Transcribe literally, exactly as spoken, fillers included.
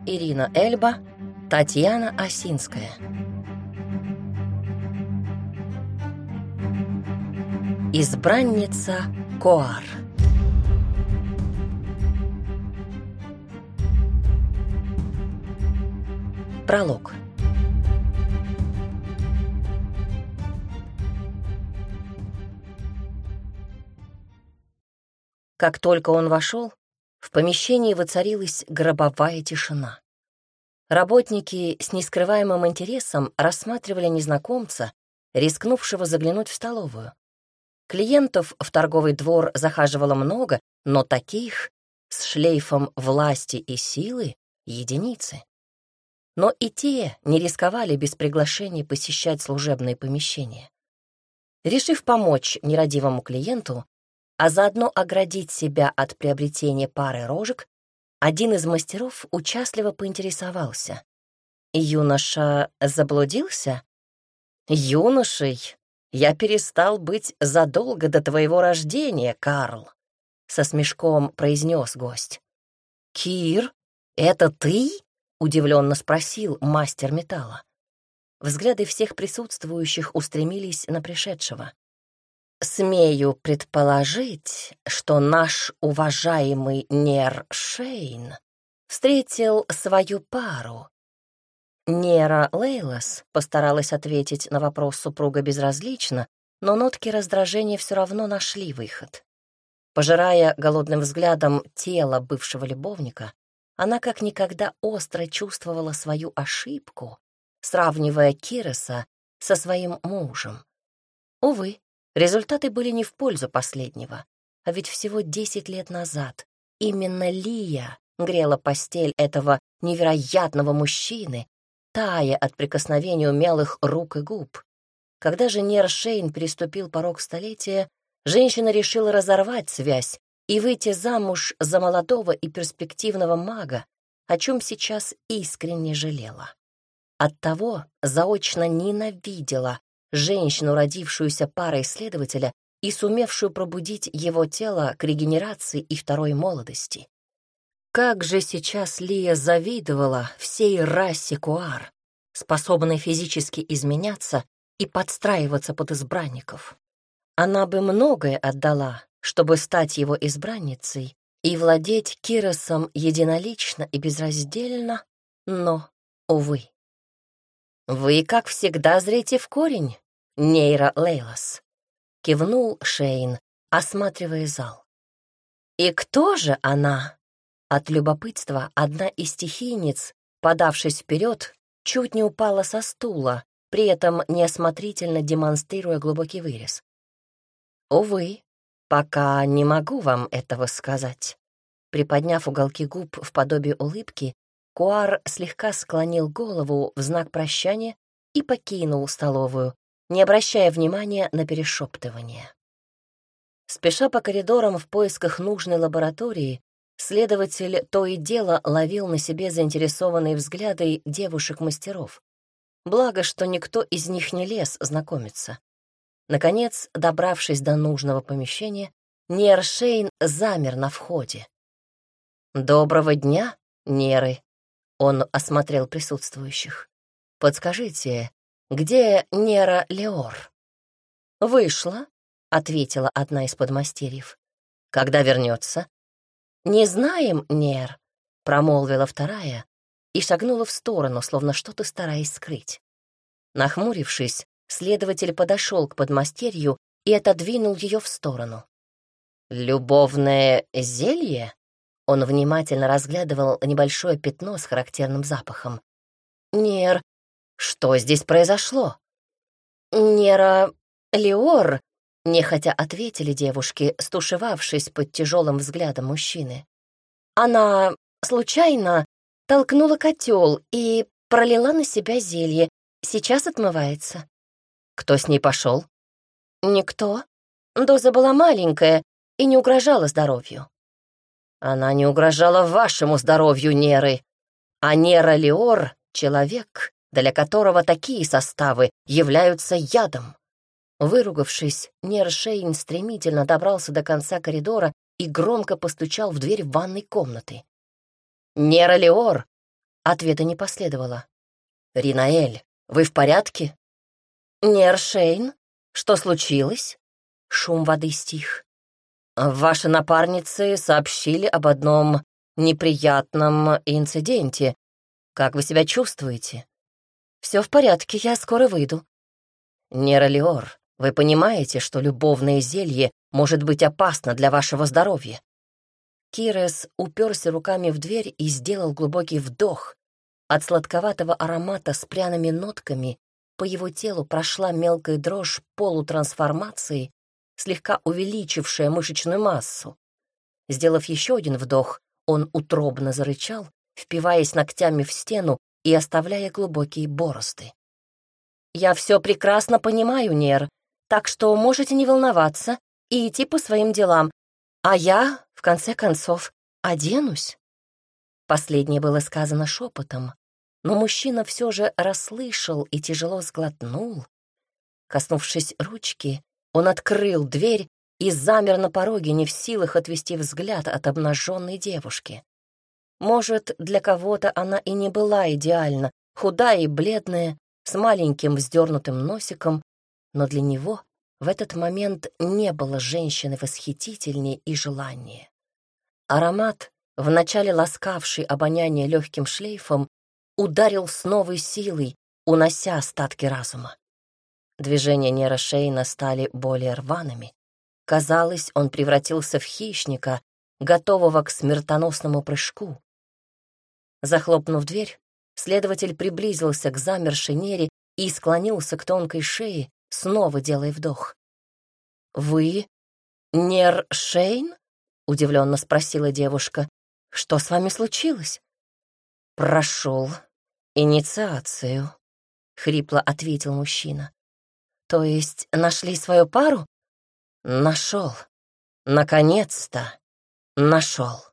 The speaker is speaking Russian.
Ирина Эльба, Татьяна Осинская. Избранница Коар. Пролог. Как только он вошел, в помещении воцарилась гробовая тишина. Работники с нескрываемым интересом рассматривали незнакомца, рискнувшего заглянуть в столовую. Клиентов в торговый двор захаживало много, но таких, с шлейфом власти и силы, единицы. Но и те не рисковали без приглашения посещать служебные помещения. Решив помочь нерадивому клиенту, а заодно оградить себя от приобретения пары рожек, один из мастеров участливо поинтересовался. «Юноша заблудился?» «Юношей я перестал быть задолго до твоего рождения, Карл», — со смешком произнес гость. «Кир, это ты?» — удивленно спросил мастер металла. Взгляды всех присутствующих устремились на пришедшего. «Смею предположить, что наш уважаемый Нер Шейн встретил свою пару». Нера Лейлас постаралась ответить на вопрос супруга безразлично, но нотки раздражения все равно нашли выход. Пожирая голодным взглядом тело бывшего любовника, она как никогда остро чувствовала свою ошибку, сравнивая Кироса со своим мужем. Увы, результаты были не в пользу последнего, а ведь всего десять лет назад именно Лия грела постель этого невероятного мужчины, тая от прикосновения умелых рук и губ. Когда же Нер Шейн переступил порог столетия, женщина решила разорвать связь и выйти замуж за молодого и перспективного мага, о чем сейчас искренне жалела. Оттого заочно ненавидела женщину, родившуюся парой следователя и сумевшую пробудить его тело к регенерации и второй молодости. Как же сейчас Лия завидовала всей расе Коар, способной физически изменяться и подстраиваться под избранников. Она бы многое отдала, чтобы стать его избранницей и владеть Киросом единолично и безраздельно, но, увы. «Вы, как всегда, зрите в корень, Нейра Лейлас», — кивнул Шейн, осматривая зал. «И кто же она?» От любопытства одна из стихийниц, подавшись вперед, чуть не упала со стула, при этом неосмотрительно демонстрируя глубокий вырез. «Увы, пока не могу вам этого сказать». Приподняв уголки губ в подобие улыбки, Коар слегка склонил голову в знак прощания и покинул столовую, не обращая внимания на перешептывание. Спеша по коридорам в поисках нужной лаборатории, следователь то и дело ловил на себе заинтересованные взгляды девушек-мастеров. Благо, что никто из них не лез знакомиться. Наконец, добравшись до нужного помещения, Нер Шейн замер на входе. «Доброго дня, Неры!» Он осмотрел присутствующих. «Подскажите, где Нера Леор?» «Вышла», — ответила одна из подмастерьев. «Когда вернется?» «Не знаем, Нер», — промолвила вторая и шагнула в сторону, словно что-то стараясь скрыть. Нахмурившись, следователь подошел к подмастерью и отодвинул ее в сторону. «Любовное зелье?» Он внимательно разглядывал небольшое пятно с характерным запахом. «Нер, что здесь произошло?» «Нера Леор», — нехотя ответили девушки, стушевавшись под тяжелым взглядом мужчины. «Она случайно толкнула котел и пролила на себя зелье. Сейчас отмывается». «Кто с ней пошел?» «Никто. Доза была маленькая и не угрожала здоровью». «Она не угрожала вашему здоровью, Неры. А Нера Леор — человек, для которого такие составы являются ядом». Выругавшись, Нер Шейн стремительно добрался до конца коридора и громко постучал в дверь ванной комнаты. «Нера Леор, Ответа не последовало. «Ринаэль, вы в порядке?» «Нер Шейн, что случилось?» Шум воды стих. «Ваши напарницы сообщили об одном неприятном инциденте. Как вы себя чувствуете?» «Все в порядке, я скоро выйду». «Нера Леор, вы понимаете, что любовное зелье может быть опасно для вашего здоровья?» Кирес уперся руками в дверь и сделал глубокий вдох. От сладковатого аромата с пряными нотками по его телу прошла мелкая дрожь полутрансформации, слегка увеличившая мышечную массу. Сделав еще один вдох, он утробно зарычал, впиваясь ногтями в стену и оставляя глубокие борозды. «Я все прекрасно понимаю, Нер, так что можете не волноваться и идти по своим делам, а я, в конце концов, оденусь». Последнее было сказано шепотом, но мужчина все же расслышал и тяжело сглотнул. Коснувшись ручки, он открыл дверь и замер на пороге, не в силах отвести взгляд от обнаженной девушки. Может, для кого-то она и не была идеальна, худая и бледная, с маленьким вздернутым носиком, но для него в этот момент не было женщины восхитительнее и желаннее. Аромат, вначале ласкавший обоняние легким шлейфом, ударил с новой силой, унося остатки разума. Движения Нера Шейна стали более рваными. Казалось, он превратился в хищника, готового к смертоносному прыжку. Захлопнув дверь, следователь приблизился к замершей Нере и склонился к тонкой шее, снова делая вдох. «Вы Нер Шейн?» — удивленно спросила девушка. «Что с вами случилось?» «Прошел инициацию», — хрипло ответил мужчина. «То есть нашли свою пару?» «Нашел. Наконец-то нашел».